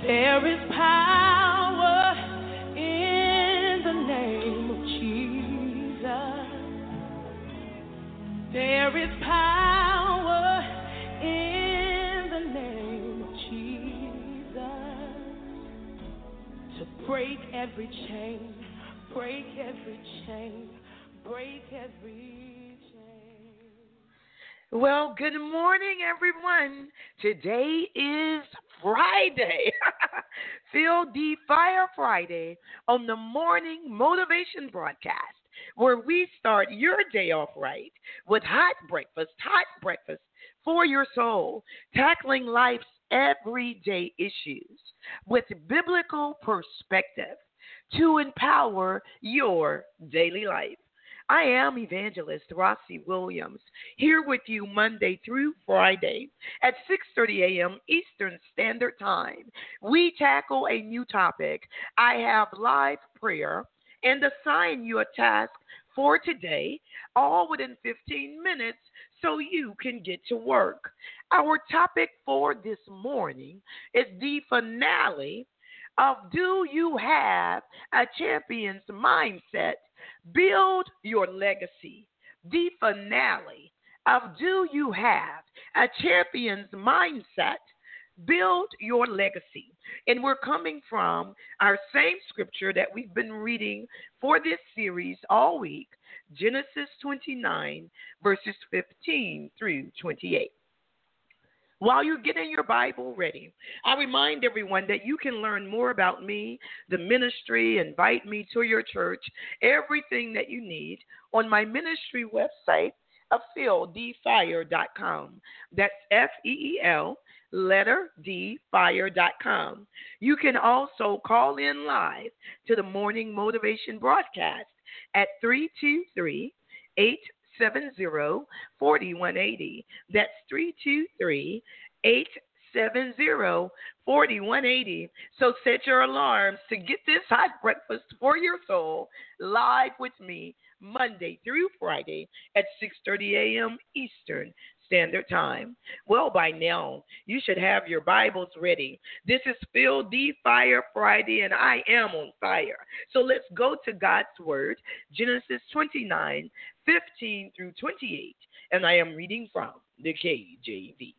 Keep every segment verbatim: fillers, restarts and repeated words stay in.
There is power in the name of Jesus. There is power in the name of Jesus to break every chain, break every chain, break every chain. Well, good morning, everyone. Today is Friday, Feel the Fire Friday on the Morning Motivation Broadcast, where we start your day off right with hot breakfast, hot breakfast for your soul, tackling life's everyday issues with biblical perspective to empower your daily life. I am Evangelist Rossi Williams, here with you Monday through Friday at six thirty a.m. Eastern Standard Time. We tackle a new topic. I have live prayer and assign you a task for today, all within fifteen minutes, so you can get to work. Our topic for this morning is the finale of Do You Have a Champion's Mindset? Build Your Legacy. The finale of Do You Have a Champion's Mindset? Build Your Legacy. And we're coming from our same scripture that we've been reading for this series all week, Genesis twenty-nine, verses fifteen through twenty-eight. While you're getting your Bible ready, I remind everyone that you can learn more about me, the ministry, invite me to your church, everything that you need on my ministry website of feel d fire dot com. That's F E E L, letter D, fire dot com. You can also call in live to the Morning Motivation Broadcast at three two three, eight seven zero, four one eight zero. That's three two three, eight seven zero, four one eight zero. So set your alarms to get this hot breakfast for your soul live with me Monday through Friday at six thirty a.m. Eastern Standard Time. Well, by now, you should have your Bibles ready. This is Feel the Fire Friday, and I am on fire. So let's go to God's Word, Genesis twenty-nine, fifteen through twenty-eight, and I am reading from the K J V.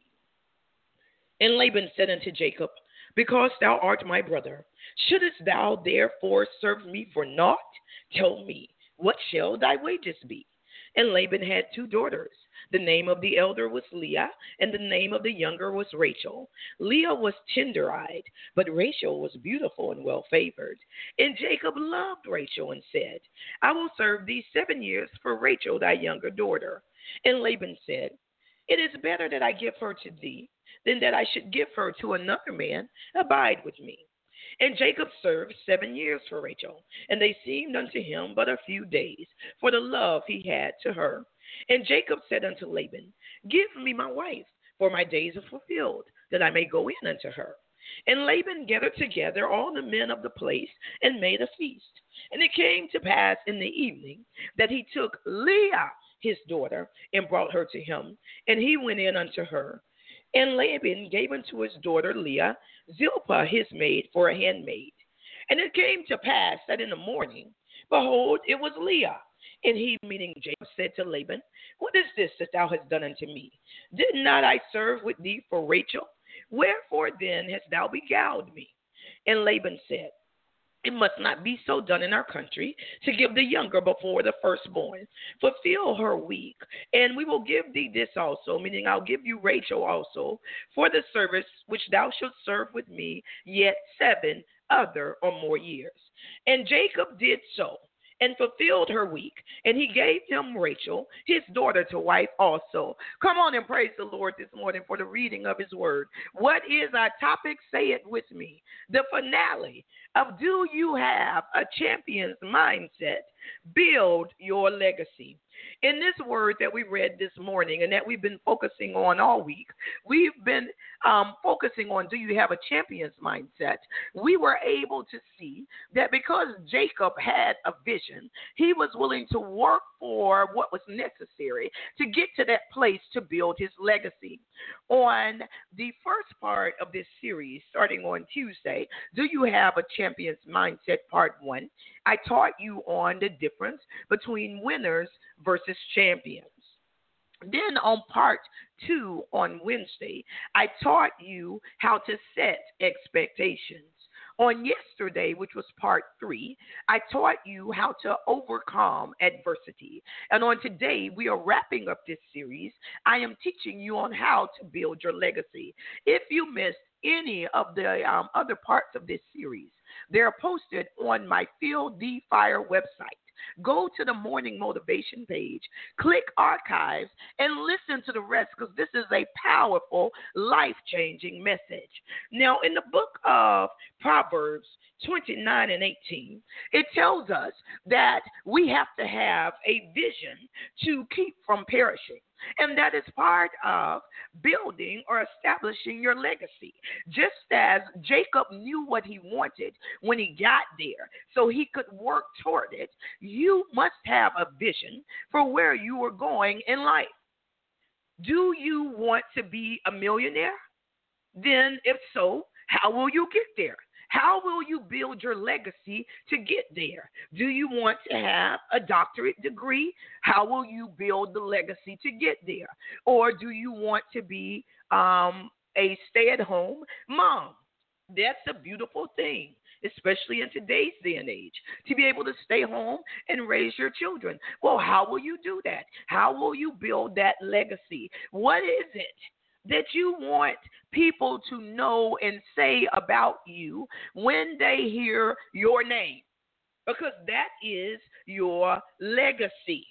And Laban said unto Jacob, Because thou art my brother, shouldest thou therefore serve me for naught? Tell me, what shall thy wages be? And Laban had two daughters. The name of the elder was Leah, and the name of the younger was Rachel. Leah was tender-eyed, but Rachel was beautiful and well-favored. And Jacob loved Rachel and said, I will serve thee seven years for Rachel thy younger daughter. And Laban said, It is better that I give her to thee than that I should give her to another man. Abide with me. And Jacob served seven years for Rachel, and they seemed unto him but a few days, for the love he had to her. And Jacob said unto Laban, Give me my wife, for my days are fulfilled, that I may go in unto her. And Laban gathered together all the men of the place, and made a feast. And it came to pass in the evening that he took Leah his daughter, and brought her to him, and he went in unto her. And Laban gave unto his daughter Leah Zilpah his maid for a handmaid. And it came to pass that in the morning, behold, it was Leah. And he, meaning Jacob, said to Laban, What is this that thou hast done unto me? Did not I serve with thee for Rachel? Wherefore then hast thou beguiled me? And Laban said, It must not be so done in our country, to give the younger before the firstborn. Fulfill her week, and we will give thee this also, meaning I'll give you Rachel also, for the service which thou shalt serve with me yet seven other or more years. And Jacob did so, and fulfilled her week, and he gave him Rachel, his daughter, to wife also. Come on and praise the Lord this morning for the reading of his word. What is our topic? Say it with me. The finale of Do You Have a Champion's Mindset? Build Your Legacy. In this word that we read this morning and that we've been focusing on all week, we've been um, focusing on, do you have a champion's mindset? We were able to see that because Jacob had a vision, he was willing to work for what was necessary to get to that place to build his legacy. On the first part of this series, starting on Tuesday, Do You Have a Champion's Mindset, Part one, I taught you on the difference between winners versus champions. Then on part two on Wednesday, I taught you how to set expectations. On yesterday, which was part three, I taught you how to overcome adversity. And on today, we are wrapping up this series. I am teaching you on how to build your legacy. If you missed any of the um, other parts of this series, they're posted on my Feel the Fire website. Go to the morning motivation page, click archives, and listen to the rest because this is a powerful, life-changing message. Now, in the book of Proverbs twenty-nine and eighteen, it tells us that we have to have a vision to keep from perishing. And that is part of building or establishing your legacy. Just as Jacob knew what he wanted when he got there, so he could work toward it, you must have a vision for where you are going in life. Do you want to be a millionaire? Then, if so, how will you get there? How will you build your legacy to get there? Do you want to have a doctorate degree? How will you build the legacy to get there? Or do you want to be um, a stay-at-home mom? That's a beautiful thing, especially in today's day and age, to be able to stay home and raise your children. Well, how will you do that? How will you build that legacy? What is it that you want people to know and say about you when they hear your name? Because that is your legacy.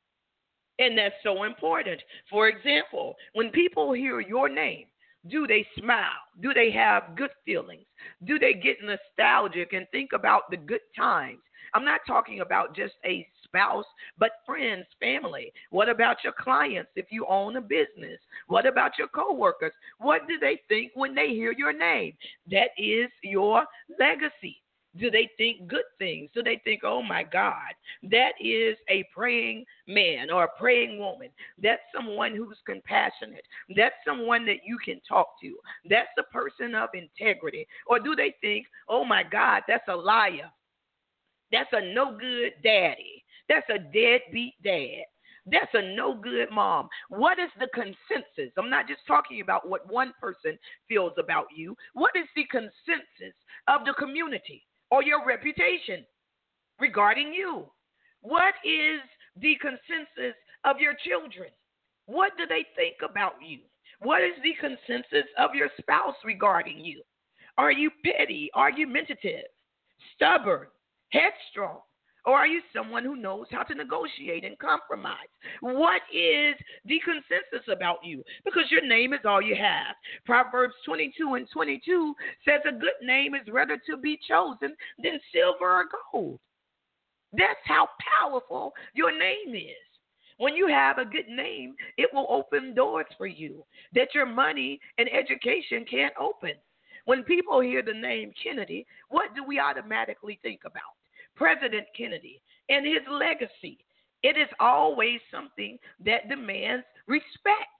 And that's so important. For example, when people hear your name, do they smile? Do they have good feelings? Do they get nostalgic and think about the good times? I'm not talking about just a spouse, but friends, family. What about your clients if you own a business? What about your coworkers? What do they think when they hear your name? That is your legacy. Do they think good things? Do they think, oh, my God, that is a praying man or a praying woman? That's someone who's compassionate. That's someone that you can talk to. That's a person of integrity. Or do they think, oh, my God, that's a liar? That's a no-good daddy. That's a deadbeat dad. That's a no-good mom. What is the consensus? I'm not just talking about what one person feels about you. What is the consensus of the community or your reputation regarding you? What is the consensus of your children? What do they think about you? What is the consensus of your spouse regarding you? Are you petty, argumentative, stubborn, headstrong? Or are you someone who knows how to negotiate and compromise? What is the consensus about you? Because your name is all you have. Proverbs twenty-two and twenty-two says a good name is rather to be chosen than silver or gold. That's how powerful your name is. When you have a good name, it will open doors for you that your money and education can't open. When people hear the name Kennedy, what do we automatically think about? President Kennedy and his legacy. It is always something that demands respect.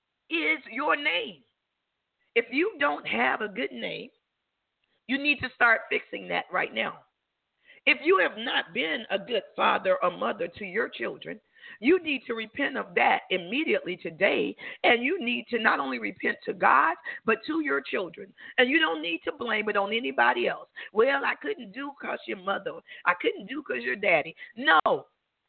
Is your name. If you don't have a good name, you need to start fixing that right now. If you have not been a good father or mother to your children, you need to repent of that immediately today, and you need to not only repent to God, but to your children. And you don't need to blame it on anybody else. Well, I couldn't do because your mother. I couldn't do because your daddy. No,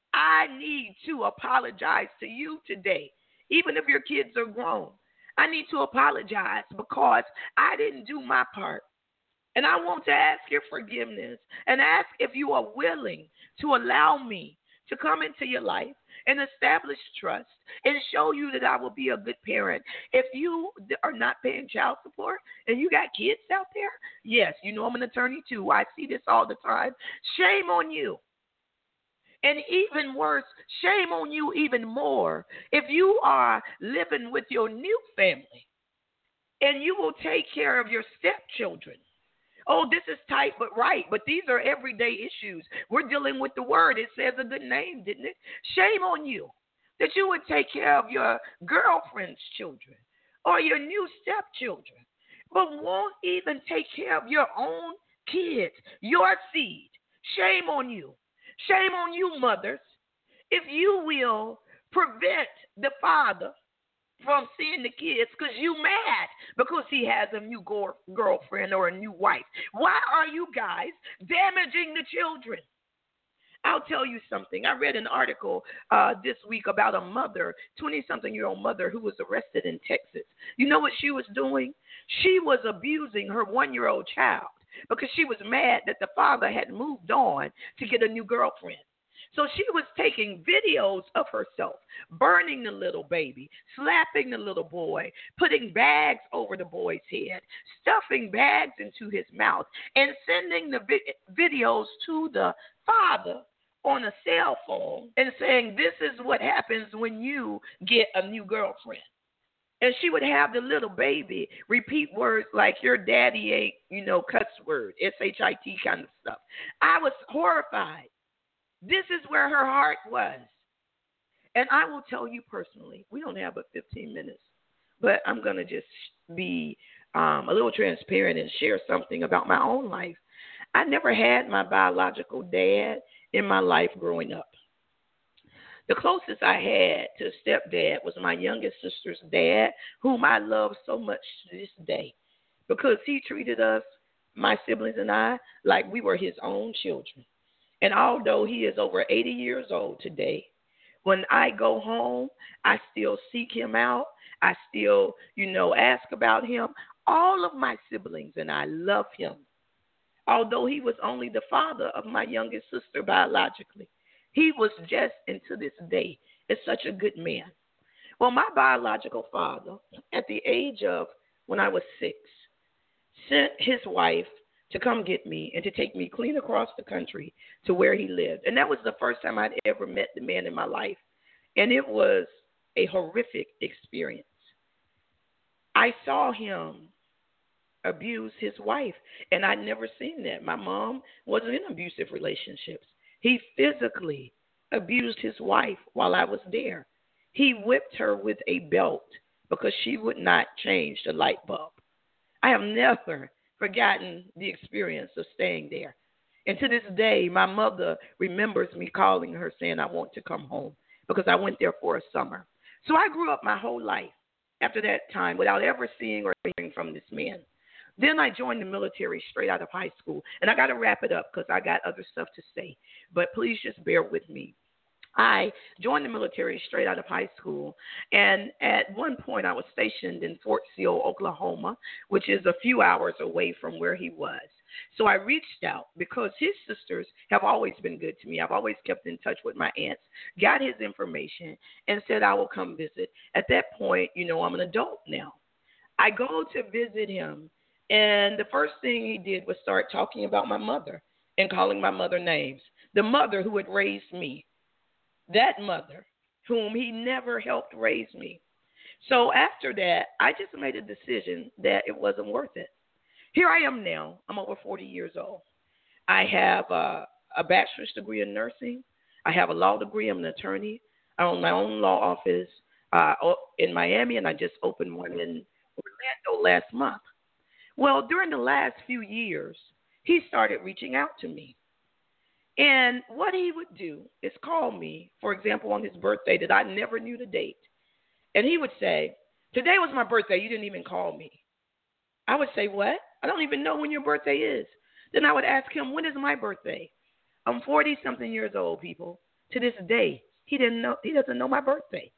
I need to apologize to you today, even if your kids are grown. I need to apologize because I didn't do my part. And I want to ask your forgiveness and ask if you are willing to allow me to come into your life and establish trust and show you that I will be a good parent. If you are not paying child support and you got kids out there, yes, you know I'm an attorney too. I see this all the time. Shame on you. And even worse, shame on you even more if you are living with your new family and you will take care of your stepchildren. Oh, this is tight but right, but these are everyday issues. We're dealing with the word. It says a good name, didn't it? Shame on you that you would take care of your girlfriend's children or your new stepchildren, but won't even take care of your own kids, your seed. Shame on you. Shame on you, mothers, if you will prevent the father from seeing the kids because you mad because he has a new go- girlfriend or a new wife. Why are you guys damaging the children? I'll tell you something. I read an article uh, this week about a mother, twenty-something-year-old mother who was arrested in Texas. You know what she was doing? She was abusing her one-year-old child because she was mad that the father had moved on to get a new girlfriend. So she was taking videos of herself, burning the little baby, slapping the little boy, putting bags over the boy's head, stuffing bags into his mouth, and sending the vi- videos to the father on a cell phone and saying, this is what happens when you get a new girlfriend. And she would have the little baby repeat words like your daddy ain't, you know, cuss word, S H I T kind of stuff. I was horrified. This is where her heart was. And I will tell you personally, we don't have but fifteen minutes, but I'm going to just be um, a little transparent and share something about my own life. I never had my biological dad in my life growing up. The closest I had to a stepdad was my youngest sister's dad, whom I love so much to this day because he treated us, my siblings and I, like we were his own children. And although he is over eighty years old today, when I go home, I still seek him out. I still, you know, ask about him. All of my siblings and I love him. Although he was only the father of my youngest sister biologically, he was just, and to this day, is such a good man. Well, my biological father, at the age of when I was six, sent his wife to come get me and to take me clean across the country to where he lived. And that was the first time I'd ever met the man in my life. And it was a horrific experience. I saw him abuse his wife, and I'd never seen that. My mom wasn't in abusive relationships. He physically abused his wife while I was there. He whipped her with a belt because she would not change the light bulb. I have never forgotten the experience of staying there. And to this day, my mother remembers me calling her saying I want to come home because I went there for a summer. So I grew up my whole life after that time without ever seeing or hearing from this man. Then I joined the military straight out of high school. And I got to wrap it up because I got other stuff to say. But please just bear with me. I joined the military straight out of high school, and at one point I was stationed in Fort Sill, Oklahoma, which is a few hours away from where he was. So I reached out because his sisters have always been good to me. I've always kept in touch with my aunts, got his information, and said I will come visit. At that point, you know, I'm an adult now. I go to visit him, and the first thing he did was start talking about my mother and calling my mother names, the mother who had raised me. That mother, whom he never helped raise me. So after that, I just made a decision that it wasn't worth it. Here I am now. I'm over forty years old. I have a, a bachelor's degree in nursing. I have a law degree. I'm an attorney. I own my own law office uh, in Miami, and I just opened one in Orlando last month. Well, during the last few years, he started reaching out to me. And what he would do is call me, for example, on his birthday that I never knew the date. And he would say, today was my birthday. You didn't even call me. I would say, what? I don't even know when your birthday is. Then I would ask him, when is my birthday? I'm forty-something years old, people. To this day, he didn't know. He doesn't know my birthday.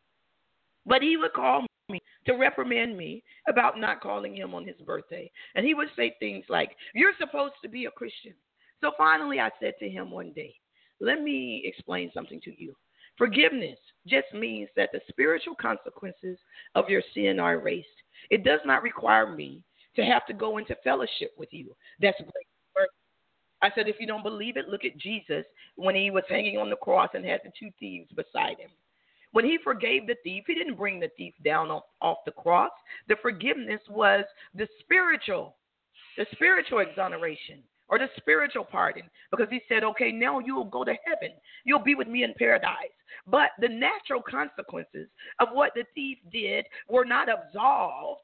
But he would call me to reprimand me about not calling him on his birthday. And he would say things like, you're supposed to be a Christian. So finally, I said to him one day, let me explain something to you. Forgiveness just means that the spiritual consequences of your sin are erased. It does not require me to have to go into fellowship with you. That's great. I said, if you don't believe it, look at Jesus when he was hanging on the cross and had the two thieves beside him. When he forgave the thief, he didn't bring the thief down off, off the cross. The forgiveness was the spiritual, the spiritual exoneration or the spiritual pardon, because he said, okay, now you'll go to heaven. You'll be with me in paradise. But the natural consequences of what the thief did were not absolved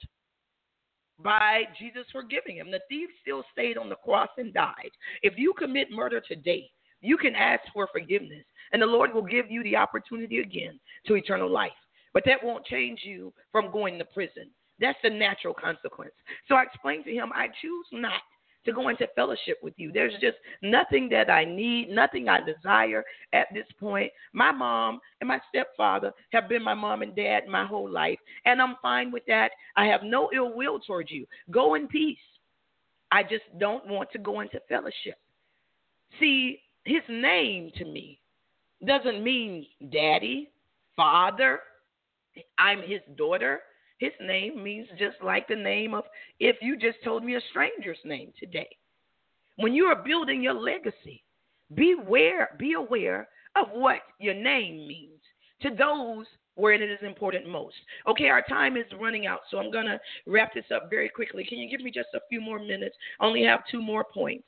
by Jesus forgiving him. The thief still stayed on the cross and died. If you commit murder today, you can ask for forgiveness, and the Lord will give you the opportunity again to eternal life. But that won't change you from going to prison. That's the natural consequence. So I explained to him, I choose not to go into fellowship with you. There's just nothing that I need, nothing I desire at this point. My mom and my stepfather have been my mom and dad my whole life, and I'm fine with that. I have no ill will towards you. Go in peace. I just don't want to go into fellowship. See, his name to me doesn't mean daddy, father. I'm his daughter. His name means just like the name of, if you just told me a stranger's name today. When you are building your legacy, beware, be aware of what your name means to those where it is important most. Okay, our time is running out, so I'm going to wrap this up very quickly. Can you give me just a few more minutes? I only have two more points.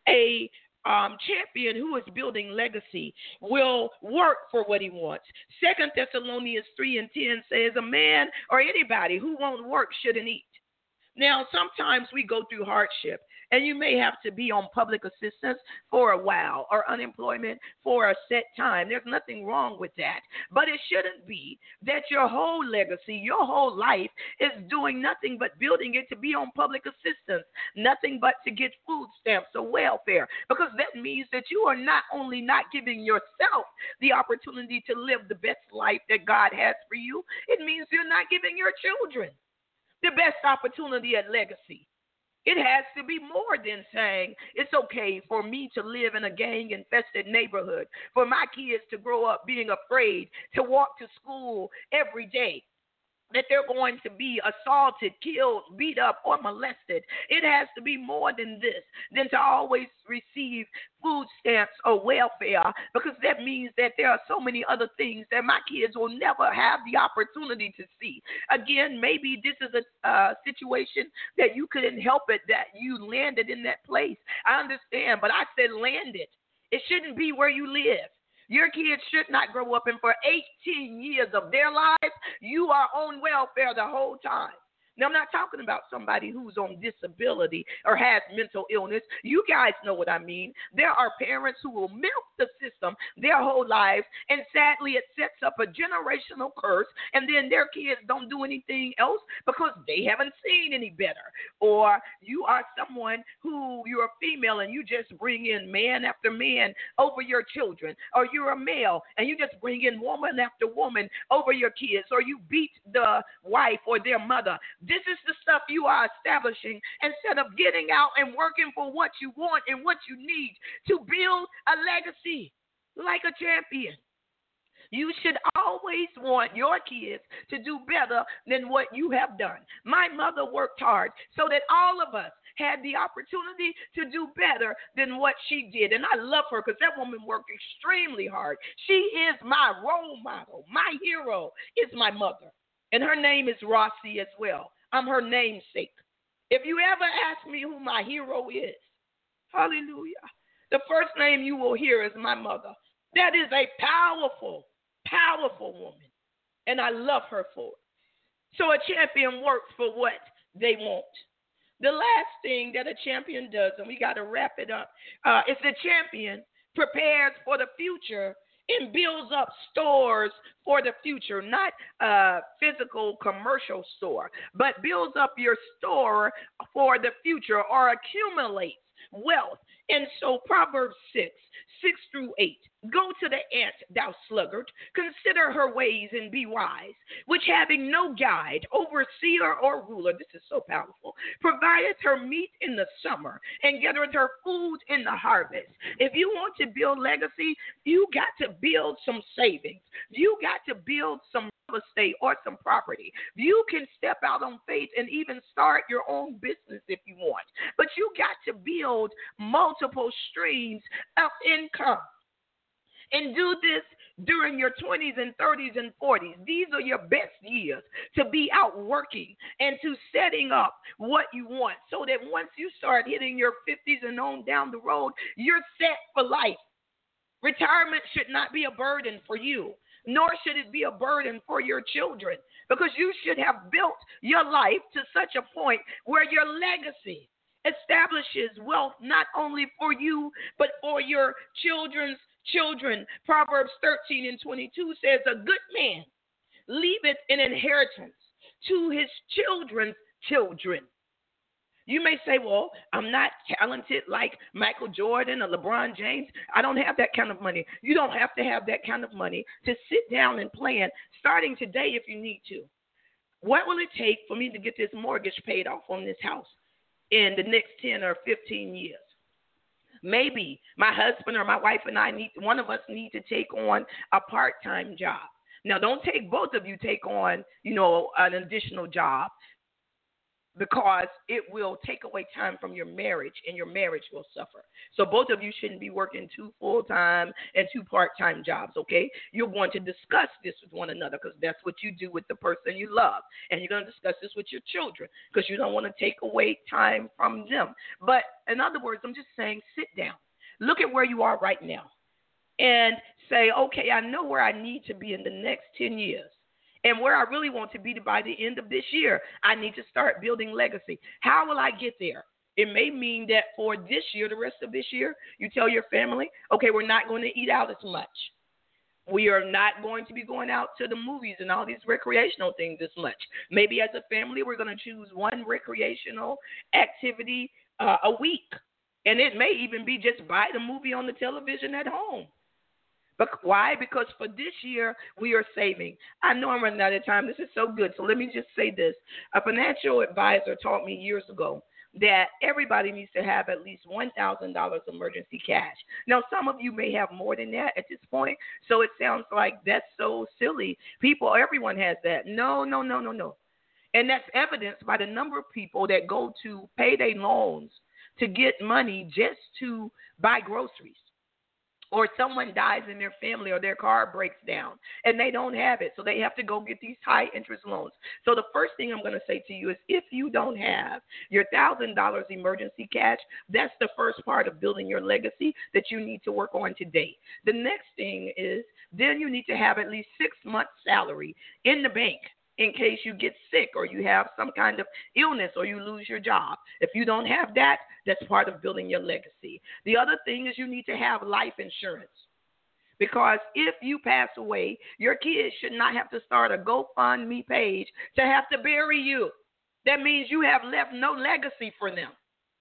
A Um, champion who is building legacy will work for what he wants. Second Thessalonians three and ten says a man or anybody who won't work shouldn't eat. Now, sometimes we go through hardship, and you may have to be on public assistance for a while or unemployment for a set time. There's nothing wrong with that. But it shouldn't be that your whole legacy, your whole life is doing nothing but building it to be on public assistance, nothing but to get food stamps or welfare, because that means that you are not only not giving yourself the opportunity to live the best life that God has for you, it means you're not giving your children the best opportunity at legacy. It has to be more than saying it's okay for me to live in a gang-infested neighborhood, for my kids to grow up being afraid to walk to school every day, that they're going to be assaulted, killed, beat up, or molested. It has to be more than this, than to always receive food stamps or welfare, because that means that there are so many other things that my kids will never have the opportunity to see. Again, maybe this is a uh, situation that you couldn't help it, that you landed in that place. I understand, but I said landed. It shouldn't be where you live. Your kids should not grow up, and for eighteen years of their lives, you are on welfare the whole time. Now, I'm not talking about somebody who's on disability or has mental illness. You guys know what I mean. There are parents who will milk the system their whole lives, and sadly, it sets up a generational curse, and then their kids don't do anything else because they haven't seen any better. Or you are someone who, you're a female, and you just bring in man after man over your children. Or you're a male, and you just bring in woman after woman over your kids. Or you beat the wife or their mother. This is the stuff you are establishing instead of getting out and working for what you want and what you need to build a legacy like a champion. You should always want your kids to do better than what you have done. My mother worked hard so that all of us had the opportunity to do better than what she did. And I love her because that woman worked extremely hard. She is my role model. My hero is my mother. And her name is Rossi as well. I'm her namesake. If you ever ask me who my hero is, hallelujah, the first name you will hear is my mother. That is a powerful, powerful woman. And I love her for it. So a champion works for what they want. The last thing that a champion does, and we got to wrap it up, uh, is the champion prepares for the future and builds up stores for the future, not a physical commercial store, but builds up your store for the future or accumulates wealth. And so Proverbs six, six through eight, go to the ant, thou sluggard, consider her ways and be wise, which having no guide, overseer, or ruler, this is so powerful, provideth her meat in the summer and gathereth her food in the harvest. If you want to build legacy, you got to build some savings. You got to build some real estate or some property. You can step out on faith and even start your own business if you want. But you got to build multiple streams of income and do this during your twenties and thirties and forties. These are your best years to be out working and to setting up what you want so that once you start hitting your fifties and on down the road, you're set for life. Retirement should not be a burden for you, nor should it be a burden for your children, because you should have built your life to such a point where your legacy establishes wealth not only for you, but for your children's children. Proverbs thirteen and twenty-two says, a good man leaveth an inheritance to his children's children. You may say, well, I'm not talented like Michael Jordan or LeBron James. I don't have that kind of money. You don't have to have that kind of money to sit down and plan starting today if you need to. What will it take for me to get this mortgage paid off on this house in the next ten or fifteen years? Maybe my husband or my wife and I need, one of us need to take on a part-time job. Now, don't take both of you take on, you know, an additional job, because it will take away time from your marriage and your marriage will suffer. So both of you shouldn't be working two full-time and two part-time jobs, okay? You're going to discuss this with one another because that's what you do with the person you love. And you're going to discuss this with your children because you don't want to take away time from them. But in other words, I'm just saying, sit down. Look at where you are right now and say, okay, I know where I need to be in the next ten years. And where I really want to be by the end of this year, I need to start building legacy. How will I get there? It may mean that for this year, the rest of this year, you tell your family, okay, we're not going to eat out as much. We are not going to be going out to the movies and all these recreational things as much. Maybe as a family, we're going to choose one recreational activity uh, a week. And it may even be just buy the movie on the television at home. But why? Because for this year, we are saving. I know I'm running out of time. This is so good. So let me just say this. A financial advisor taught me years ago that everybody needs to have at least one thousand dollars emergency cash. Now, some of you may have more than that at this point, so it sounds like that's so silly. People, everyone has that. No, no, no, no, no. And that's evidenced by the number of people that go to payday loans to get money just to buy groceries. Or someone dies in their family or their car breaks down and they don't have it. So they have to go get these high interest loans. So the first thing I'm going to say to you is if you don't have your one thousand dollars emergency cash, that's the first part of building your legacy that you need to work on today. The next thing is then you need to have at least six months salary in the bank in case you get sick or you have some kind of illness or you lose your job. If you don't have that, that's part of building your legacy. The other thing is you need to have life insurance, because if you pass away, your kids should not have to start a GoFundMe page to have to bury you. That means you have left no legacy for them.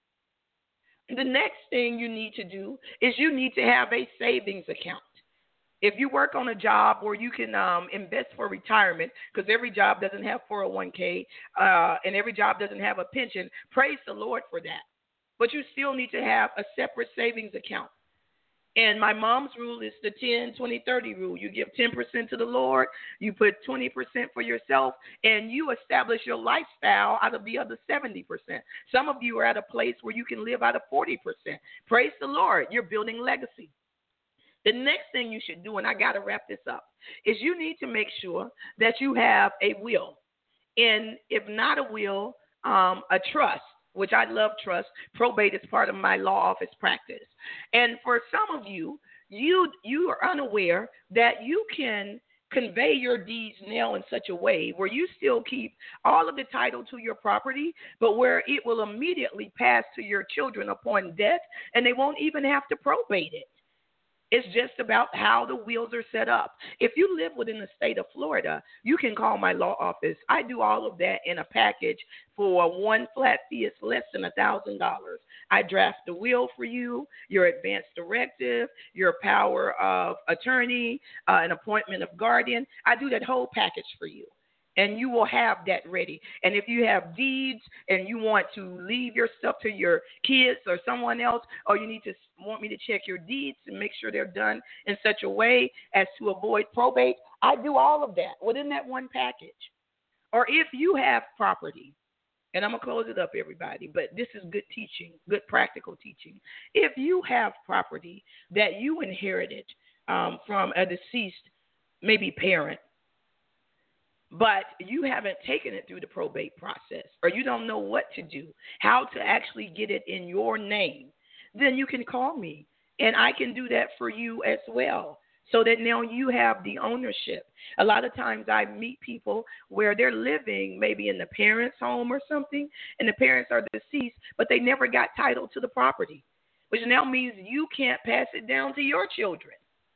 The next thing you need to do is you need to have a savings account. If you work on a job where you can um, invest for retirement, because every job doesn't have four oh one k uh, and every job doesn't have a pension, praise the Lord for that. But you still need to have a separate savings account. And my mom's rule is the ten, twenty, thirty rule. You give ten percent to the Lord, you put twenty percent for yourself, and you establish your lifestyle out of the other seventy percent. Some of you are at a place where you can live out of forty percent. Praise the Lord. You're building legacy. The next thing you should do, and I got to wrap this up, is you need to make sure that you have a will. And if not a will, um, a trust, which I love trust. Probate is part of my law office practice. And for some of you, you you are unaware that you can convey your deeds now in such a way where you still keep all of the title to your property, but where it will immediately pass to your children upon death, and they won't even have to probate it. It's just about how the wheels are set up. If you live within the state of Florida, you can call my law office. I do all of that in a package for one flat fee. It's less than one thousand dollars. I draft the will for you, your advance directive, your power of attorney, uh, an appointment of guardian. I do that whole package for you. And you will have that ready. And if you have deeds and you want to leave your stuff to your kids or someone else, or you need to want me to check your deeds and make sure they're done in such a way as to avoid probate, I do all of that within that one package. Or if you have property And I'm going to close it up, everybody, but this is good teaching, good practical teaching. If you have property that you inherited um, from a deceased, maybe parent, but you haven't taken it through the probate process, or you don't know what to do, how to actually get it in your name, then you can call me, and I can do that for you as well, so that now you have the ownership. A lot of times I meet people where they're living maybe in the parents' home or something, and the parents are deceased, but they never got title to the property, which now means you can't pass it down to your children.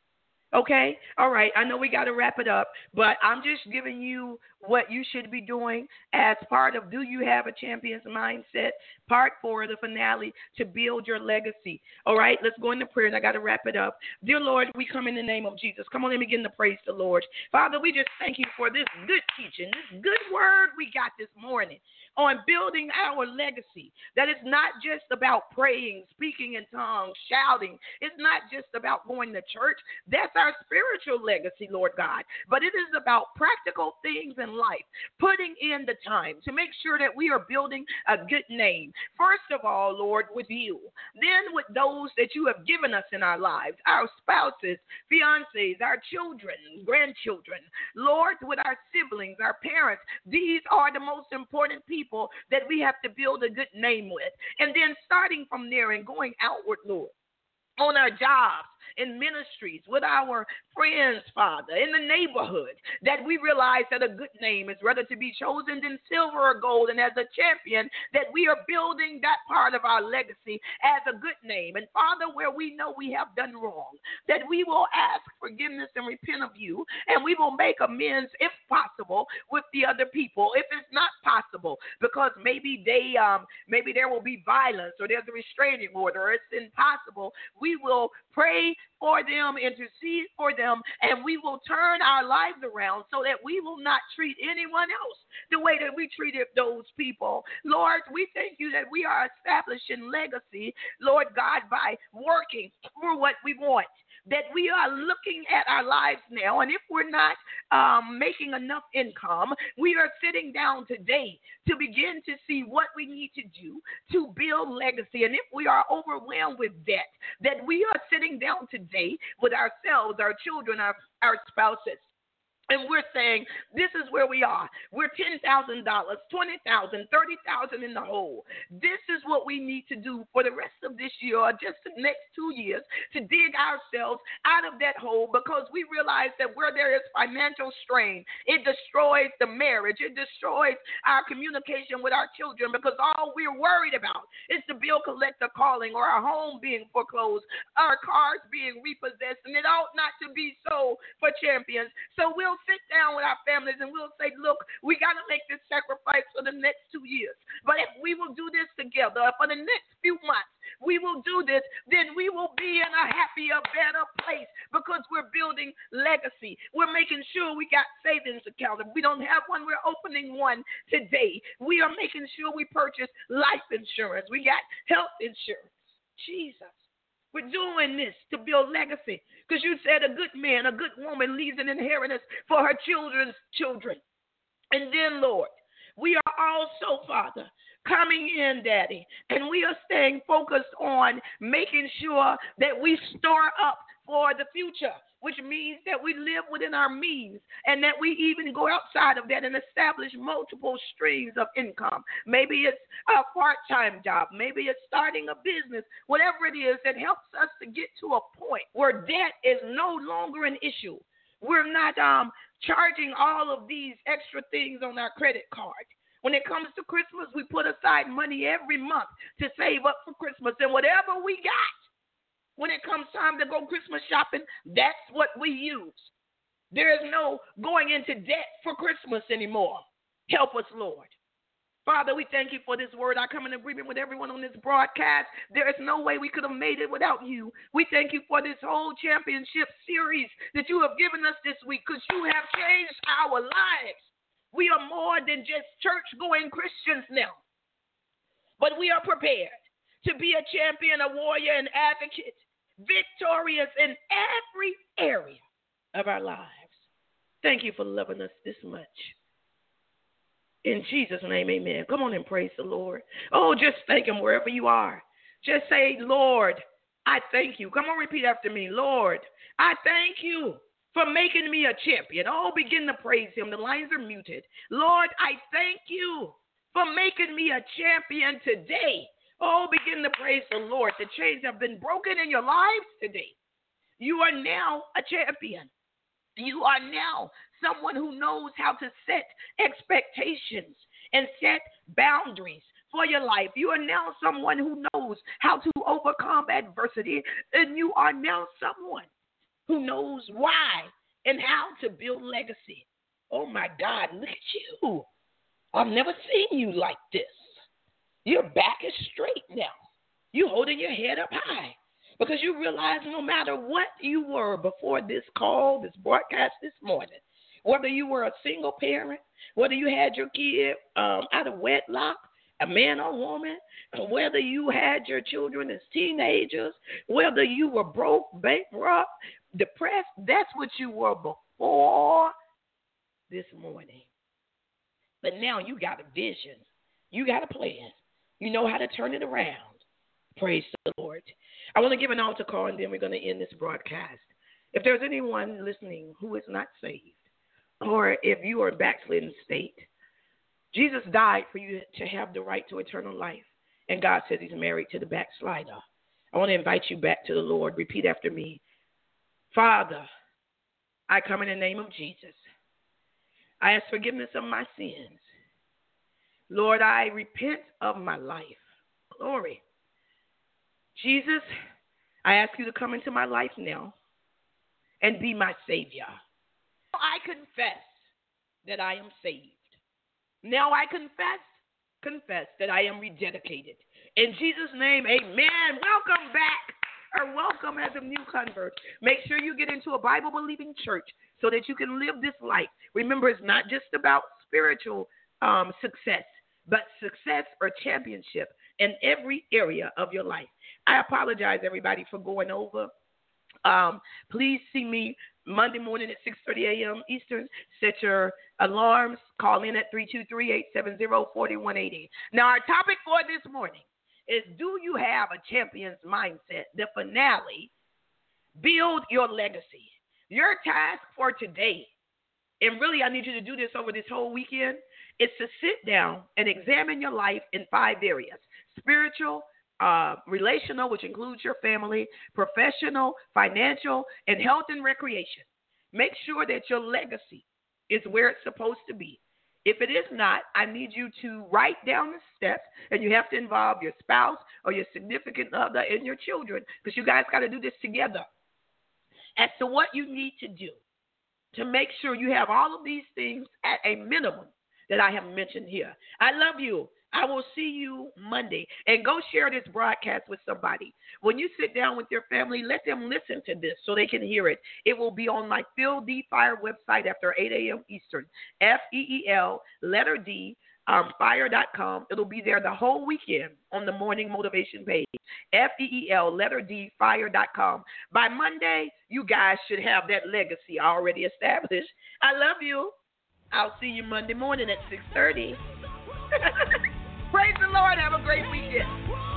Okay? All right. I know we got to wrap it up, but I'm just giving you what you should be doing as part of Do You Have a Champion's Mindset, part four of the finale, to build your legacy. All right? Let's go into prayer, and I got to wrap it up. Dear Lord, we come in the name of Jesus. Come on, let me begin to praise the Lord. Father, we just thank you for this good teaching, this good word we got this morning on building our legacy. That it's not just about praying, speaking in tongues, shouting. It's not just about going to church. That's our spiritual legacy, Lord God. But it is about practical things in life, putting in the time to make sure that we are building a good name. First of all, Lord, with you. Then with those that you have given us in our lives, our spouses, fiancés, our children, grandchildren. Lord, with our siblings, our parents. These are the most important people that we have to build a good name with. And then starting from there and going outward, Lord, on our jobs, in ministries, with our friends, Father, in the neighborhood, that we realize that a good name is rather to be chosen than silver or gold, and as a champion, that we are building that part of our legacy as a good name. And Father, where we know we have done wrong, that we will ask forgiveness and repent of you, and we will make amends, if possible, with the other people. If it's not possible, because maybe they, um, maybe there will be violence, or there's a restraining order, or it's impossible, we will pray for them, intercede for them, and we will turn our lives around so that we will not treat anyone else the way that we treated those people. Lord, we thank you that we are establishing legacy, Lord God, by working for what we want. That we are looking at our lives now, and if we're not um, making enough income, we are sitting down today to begin to see what we need to do to build legacy. And if we are overwhelmed with debt, that we are sitting down today with ourselves, our children, our, our spouses, and we're saying, this is where we are. We're ten thousand dollars, twenty thousand dollars, thirty thousand dollars in the hole. This is what we need to do for the rest of this year, or just the next two years, to dig ourselves out of that hole, because we realize that where there is financial strain, it destroys the marriage. It destroys our communication with our children, because all we're worried about is the bill collector calling, or our home being foreclosed, our cars being repossessed, and it ought not to be so for champions. So we'll sit down with our families and we'll say, look, we got to make this sacrifice for the next two years. But if we will do this together for the next few months, we will do this, then we will be in a happier, better place, because we're building legacy. We're making sure we got savings accounts. If we don't have one, we're opening one today. We are making sure we purchase life insurance. We got health insurance. Jesus. We're doing this to build legacy, because you said a good man, a good woman leaves an inheritance for her children's children. And then, Lord, we are also, Father, coming in, Daddy, and we are staying focused on making sure that we store up for the future, which means that we live within our means, and that we even go outside of that and establish multiple streams of income. Maybe it's a part-time job. Maybe it's starting a business, whatever it is that helps us to get to a point where debt is no longer an issue. We're not um, charging all of these extra things on our credit card. When it comes to Christmas, we put aside money every month to save up for Christmas, and whatever we got, when it comes time to go Christmas shopping, that's what we use. There is no going into debt for Christmas anymore. Help us, Lord. Father, we thank you for this word. I come in agreement with everyone on this broadcast. There is no way we could have made it without you. We thank you for this whole championship series that you have given us this week, because you have changed our lives. We are more than just church-going Christians now, but we are prepared to be a champion, a warrior, an advocate, victorious in every area of our lives. Thank you for loving us this much. In Jesus' name, amen. Come on and praise the Lord. Oh, just thank him wherever you are. Just say, Lord, I thank you. Come on, repeat after me. Lord, I thank you for making me a champion. Oh, begin to praise him. The lines are muted. Lord, I thank you for making me a champion today. Oh, begin to praise the Lord. The chains have been broken in your lives today. You are now a champion. You are now someone who knows how to set expectations and set boundaries for your life. You are now someone who knows how to overcome adversity, and you are now someone who knows why and how to build legacy. Oh, my God, look at you. I've never seen you like this. Your back is straight now. You're holding your head up high because you realize no matter what you were before this call, this broadcast this morning, whether you were a single parent, whether you had your kid um, out of wedlock, a man or woman, whether you had your children as teenagers, whether you were broke, bankrupt, depressed, that's what you were before this morning. But now you got a vision. You got a plan. You know how to turn it around. Praise the Lord. I want to give an altar call, and then we're going to end this broadcast. If there's anyone listening who is not saved, or if you are in a backslidden state, Jesus died for you to have the right to eternal life, and God says he's married to the backslider. I want to invite you back to the Lord. Repeat after me. Father, I come in the name of Jesus. I ask forgiveness of my sins. Lord, I repent of my life. Glory. Jesus, I ask you to come into my life now and be my Savior. I confess that I am saved. Now I confess, confess that I am rededicated. In Jesus' name, amen. Welcome back, or welcome as a new convert. Make sure you get into a Bible-believing church so that you can live this life. Remember, it's not just about spiritual um, success, but success or championship in every area of your life. I apologize, everybody, for going over. Um, please see me Monday morning at six thirty a.m. Eastern. Set your alarms. Call in at three two three, eight seven zero, four one eight zero. Now, our topic for this morning is, do you have a champion's mindset? The finale, build your legacy. Your task for today, and really I need you to do this over this whole weekend, is to sit down and examine your life in five areas: spiritual, uh, relational, which includes your family, professional, financial, and health and recreation. Make sure that your legacy is where it's supposed to be. If it is not, I need you to write down the steps, and you have to involve your spouse or your significant other and your children, because you guys got to do this together, as to what you need to do to make sure you have all of these things at a minimum that I have mentioned here. I love you. I will see you Monday. And go share this broadcast with somebody. When you sit down with your family, let them listen to this so they can hear it. It will be on my Phil D. Fire website after eight a.m. Eastern. F E E L, letter D, um, fire dot com. It'll be there the whole weekend on the morning motivation page. F E E L, letter D, fire dot com. By Monday, you guys should have that legacy already established. I love you. I'll see you Monday morning at six thirty. Praise the Lord. Have a great weekend.